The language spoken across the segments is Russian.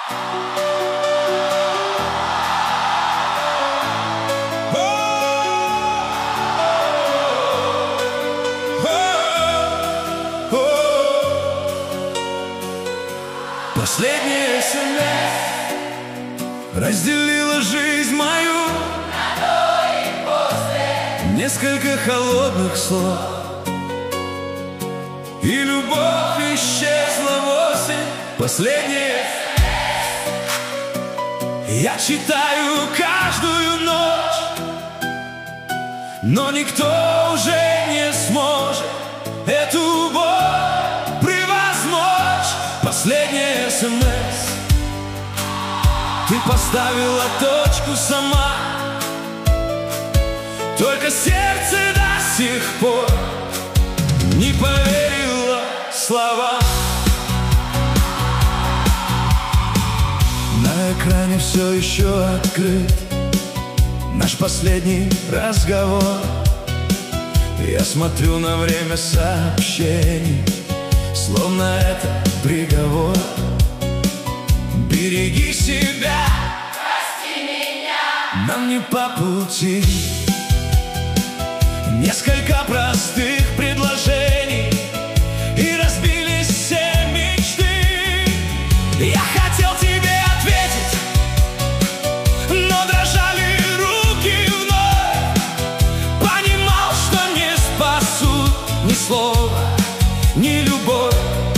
Последняя СМС разделила жизнь мою на до и после. Несколько холодных слов, и любовь исчезла вовсе. Последняя я читаю каждую ночь, но никто уже не сможет эту боль превозмочь. Последняя СМС ты поставила точку сама, только сердце до сих пор не поверило словам. На экране все еще открыт наш последний разговор. Я смотрю на время сообщений, словно это приговор. Береги себя, Прости меня, нам не по пути. Несколько простых предложений, и разбились все мечты. Я хотел тебе ответить, но дрожали руки вновь. Понимал, что не спасут ни слова, ни любовь.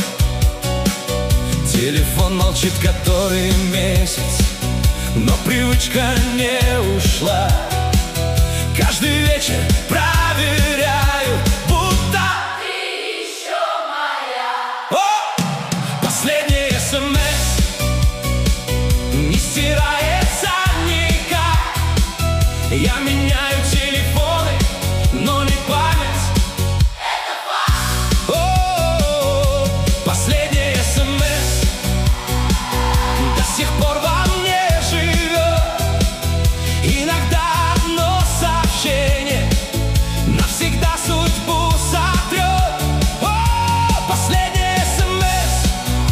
Телефон молчит который месяц, но привычка не ушла. Каждый вечер проверяю, будто ты еще моя. о! Последний СМС не стирается никак. Я меняю телефоны, но не память. Это факт. О, последний СМС до сих пор во мне живет. Иногда одно сообщение навсегда судьбу сотрет. О, последний СМС,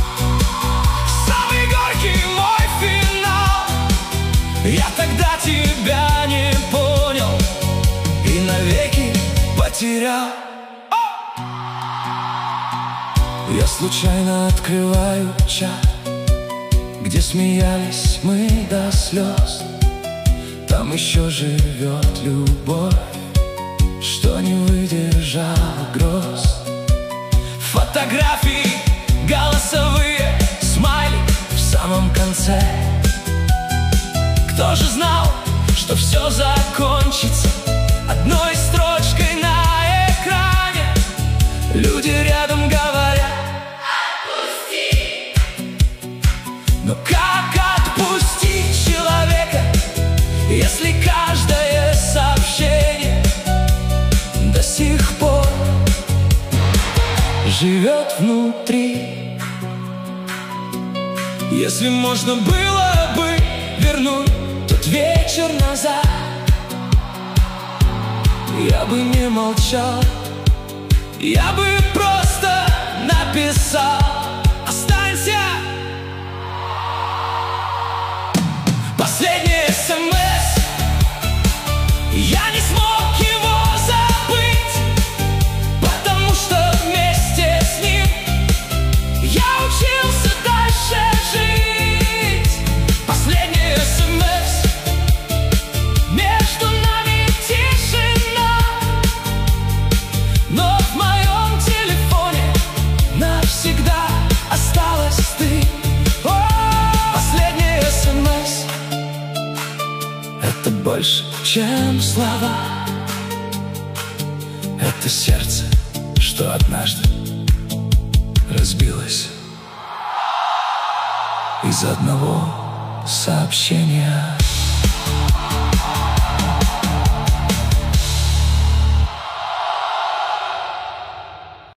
самый горький мой финал. Я тогда тебя не понял и навеки потерял. Я случайно открываю чат, где смеялись мы до слез. Там еще живет любовь, что не выдержала гроз. Фотографии голосовые, смайлик в самом конце. Кто же знал, что все закончится одной строчкой на экране? Люди рядом говорят Отпусти. но как отпустить человека, если каждое сообщение до сих пор живет внутри? Если можно было бы вернуть тот вечер назад, я бы не молчал, я бы просто написал: останься. Последний СМС, я не смог его забыть, потому что вместе с ним я учился дальше жить. Последний СМС, между нами тишина, но в моем телефоне навсегда осталась ты. О, последний СМС — это больше, чем слова. Это сердце, что однажды разбилось из-за одного сообщения.